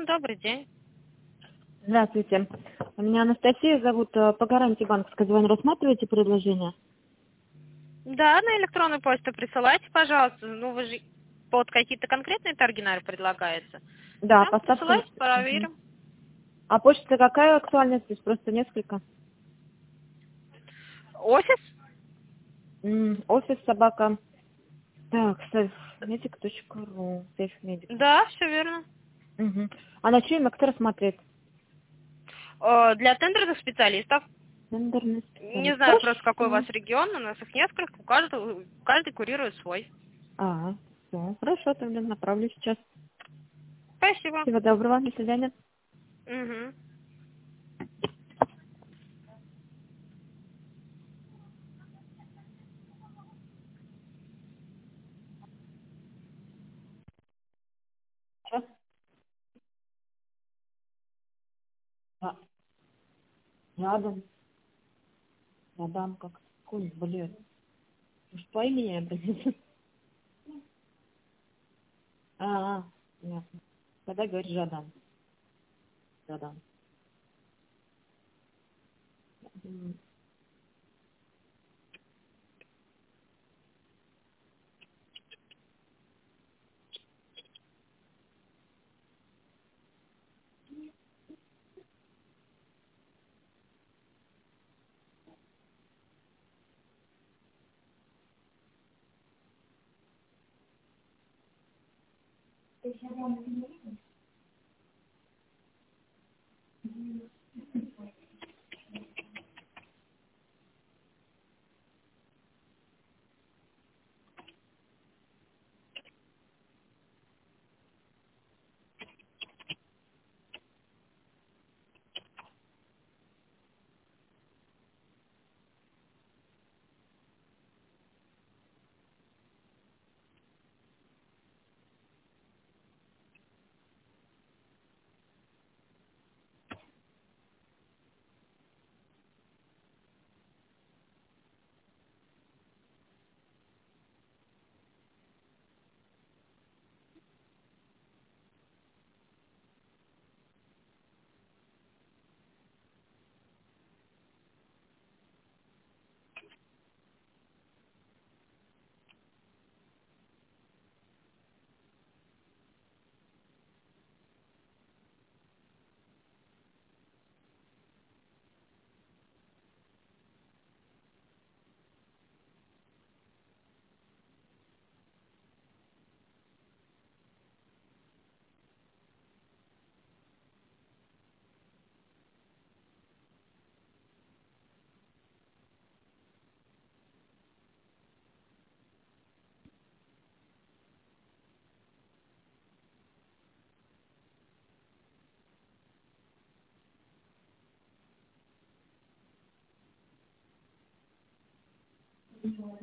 добрый день. Здравствуйте. Меня Анастасия зовут. По гарантии банковской звоню. Рассматриваете предложение? Да, на электронную почту присылайте, пожалуйста. Ну, вы же под какие-то конкретные торги, наверное, предлагается. Да, Прям поставьте. присылайте, проверим. А почта какая актуальность? То есть просто несколько. Офис? Офис собака. Так, safemedic.ru. Safemedic. Да, все верно. А на чьи кто рассматривает? Для тендерных специалистов. Тендерный Не специалист. знаю просто, какой у вас Хорошо. регион, у нас их несколько, каждый курирует свой. Все. Хорошо, тогда направлю сейчас. Спасибо. Всего доброго. До свидания. Угу. Что? Рядом. Рядом как конь, блин. Уж по имени обратиться. Ясно. Тогда говорит Жадан. Жадан. М.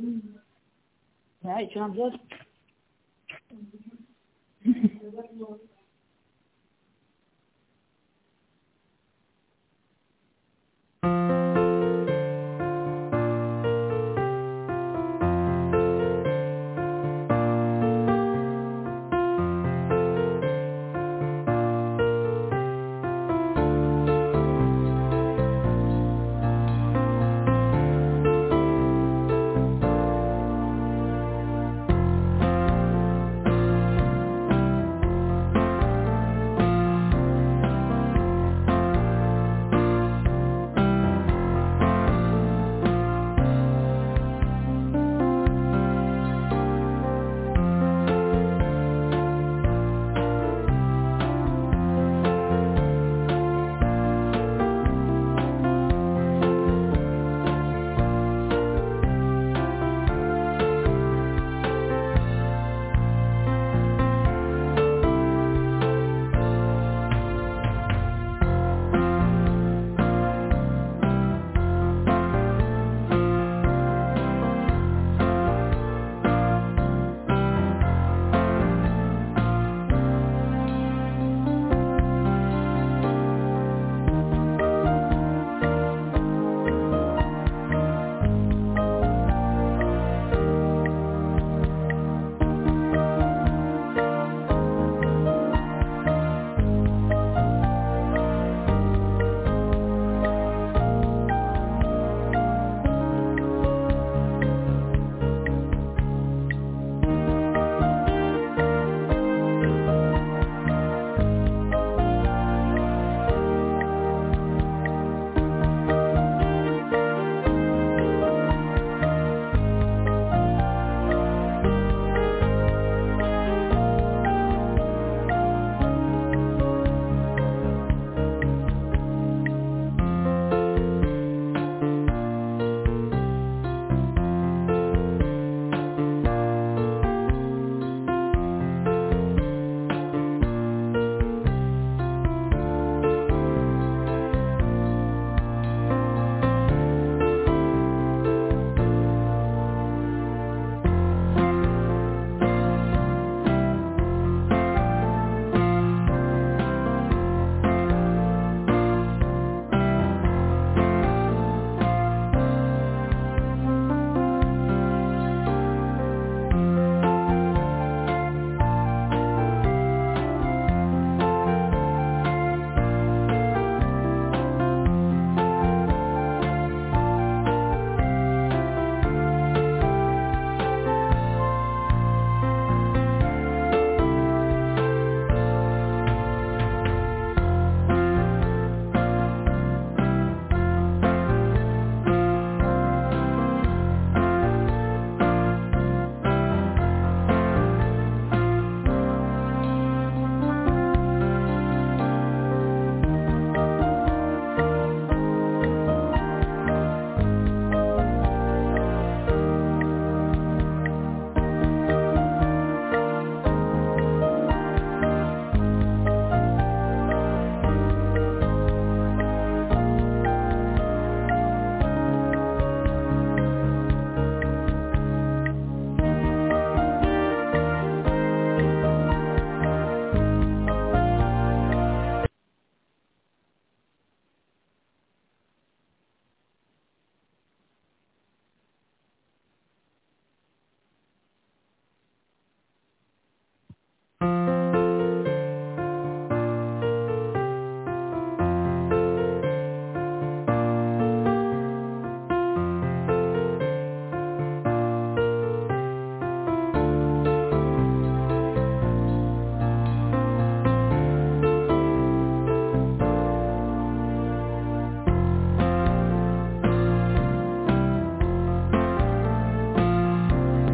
Да, и что нам делать?